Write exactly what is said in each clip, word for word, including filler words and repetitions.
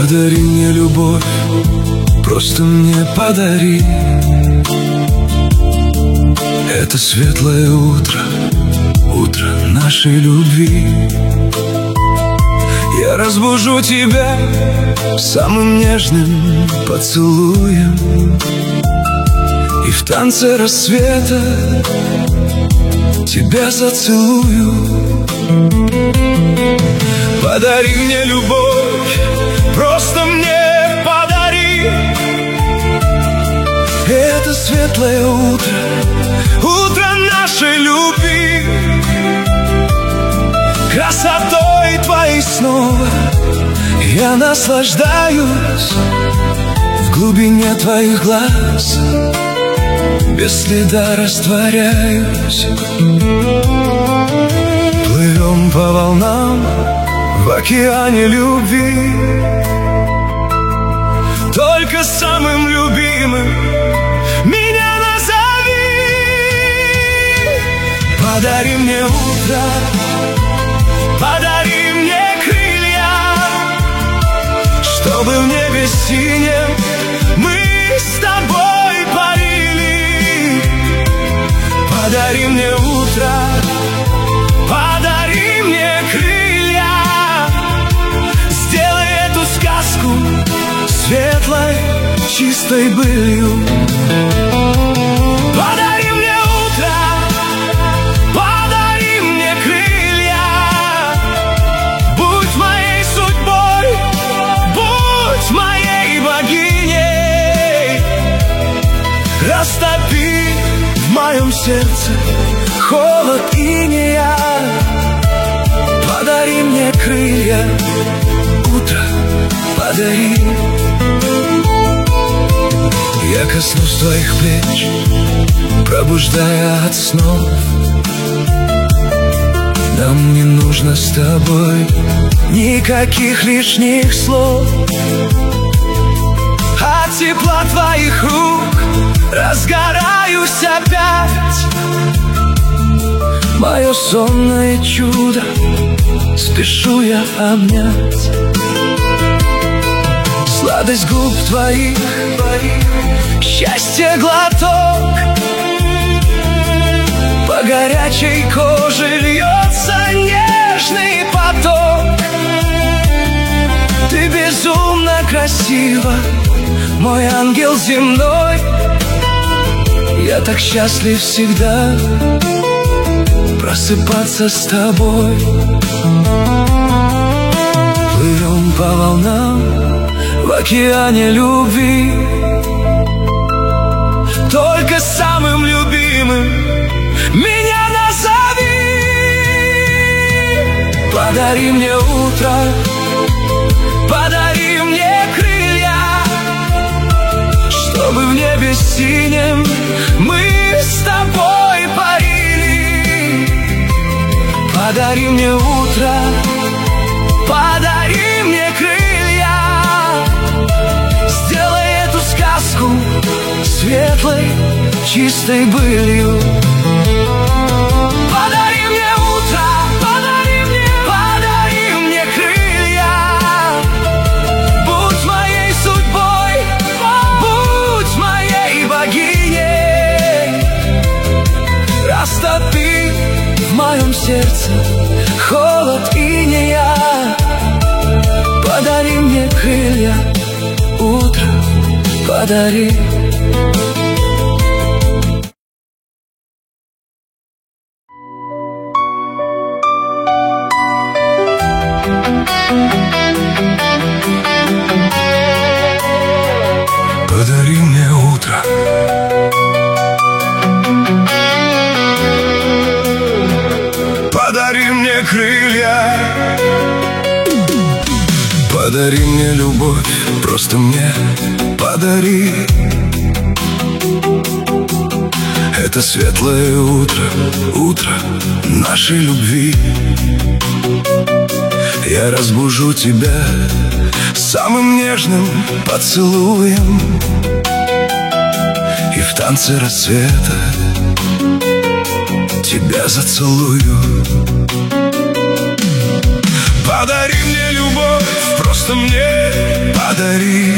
Подари мне любовь, просто мне подари. Это светлое утро, утро нашей любви. Я разбужу тебя самым нежным поцелуем, и в танце рассвета тебя зацелую. Подари мне любовь, просто мне подари. Это светлое утро, утро нашей любви. Красотой твоей снова я наслаждаюсь. В глубине твоих глаз без следа растворяюсь. Плывем по волнам в океане любви. Только самым любимым меня назови. Подари мне утро, подари мне крылья, чтобы в небе синем мы с тобой парили. Подари мне утро, подари мне крылья, сделай эту сказку светлой, чистой былью. Подари мне утро, подари мне крылья, будь моей судьбой, будь моей богиней. Растопи в моем сердце холод инея. Подари мне крылья, утро подари. Я коснусь твоих плеч, пробуждая от снов. Нам не нужно с тобой никаких лишних слов. От тепла твоих рук разгораюсь опять. Мое сонное чудо спешу я обнять. Сладость губ твоих, счастье глоток. По горячей коже льется нежный поток. Ты безумно красива, мой ангел земной. Я так счастлив всегда просыпаться с тобой. Плывем по волнам в океане любви. Только самым любимым меня назови. Подари мне утро, подари мне крылья, чтобы в небе синем мы с тобой парили. Подари мне утро, подари мне крылья, сделай эту сказку светлой, чистой былью. Подари мне утро, подари мне, подари мне крылья, будь моей судьбой, будь моей богиней. Растопи в моем сердце холод инея. Подари мне крылья, утро подари. Подари мне утро, подари мне крылья, подари мне любовь, просто мне подари. Это светлое утро, утро нашей любви. Я разбужу тебя самым нежным поцелуем, и в танце рассвета тебя зацелую. Подари мне любовь, просто мне подари.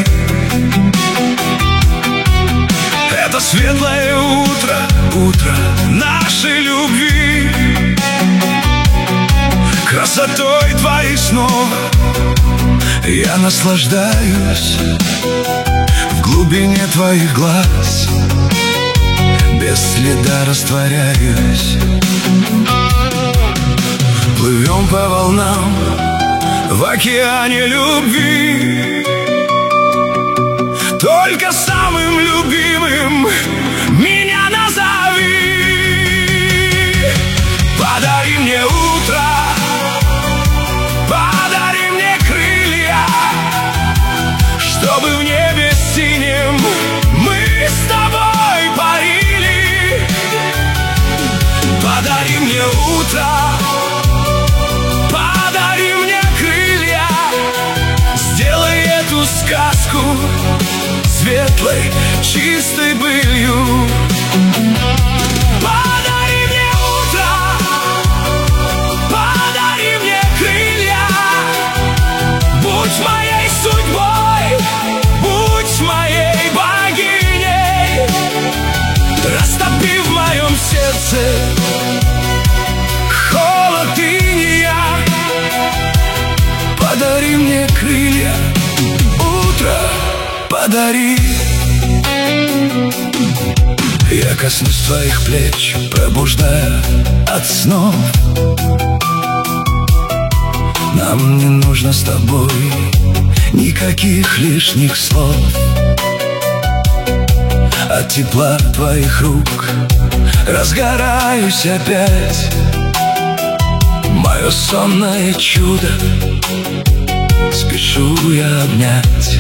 Это светлое утро, утро нашей любви. Красотой твоей снова я наслаждаюсь. В глубине твоих глаз без следа растворяюсь. Плывем по волнам в океане любви. Только самым любимым меня назови. Подари мне утро, подари мне крылья, чтобы в небе синем мы с тобой парили. Подари мне утро, подари мне крылья, сделай эту сказку светлой, чистой былью. Подари мне утро, подари мне крылья, будь моей судьбой, будь моей богиней, растопи в моем сердце холод инея. Подари мне крылья, утро подари. Я коснусь твоих плеч, пробуждая от снов. Нам не нужно с тобой никаких лишних слов. От тепла твоих рук разгораюсь опять. Мое сонное чудо спешу я обнять.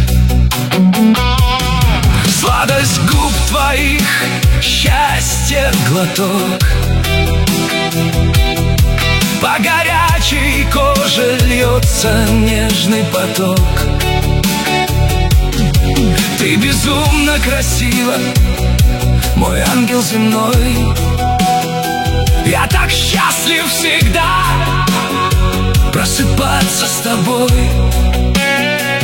Сладость губ твоих, счастье глоток, по горячей коже льется нежный поток. Ты безумно красива, мой ангел земной. Я так счастлив всегда просыпаться с тобой.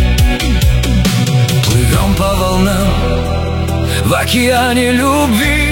Плывем по волнам в океане любви.